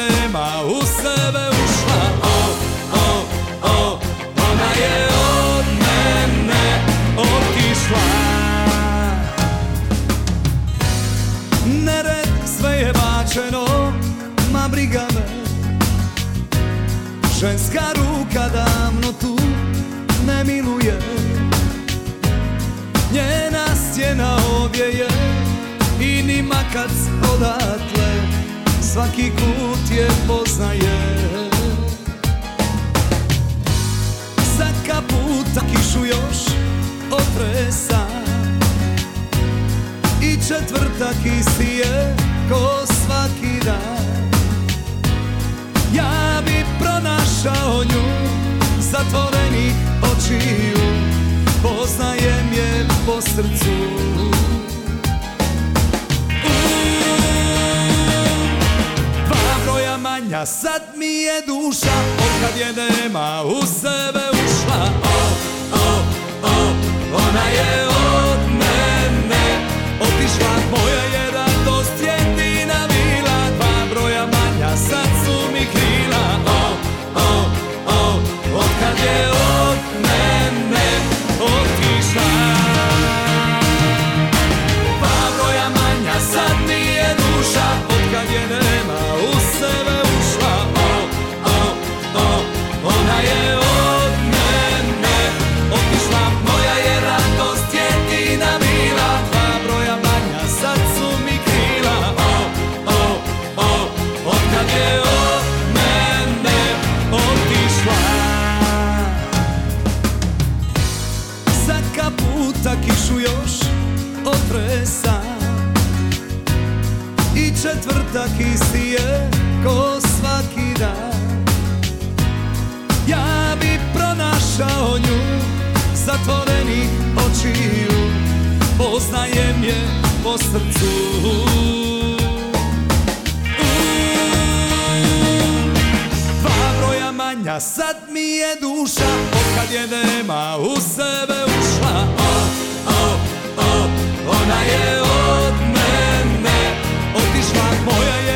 nema u sebe ušla. Ona je od mene otišla. Nered sve je bačeno, ma briga me. Ženska ruka davno tu ne miluje. Njena stjena ovdje je i ni makac odatle svaki kut je poznaje. Za kaputa kišu još otresa i četvrtak isti je ko svaki dan. Ja bi pronašao nju zatvorenih očiju, poznajem je po srcu. Dva broja manja, sad mi je duša, otkad je nema u sebe ušla. Ona je od mene otišla, moja je radost jedina bila. Dva broja manja, sad su mi krila. Otkad je od mene otišla. Dva broja manja, sad mi je duša, otkad je nema u sebe ušla. Ona je od mene otišla, moja je radost jedina bila. Dva broja manja, sad su mi krila. Otkad je od mene otišla. Svaka puta kišu još otresa i četvrtak isti je ko svaki dan. Ja bi pronašao nju zatvorenih očiju, poznajem je po srcu. Dva broja manja, sad mi je duša, otkad je nema u sebe ušla. Ona je od mene otišla, moja je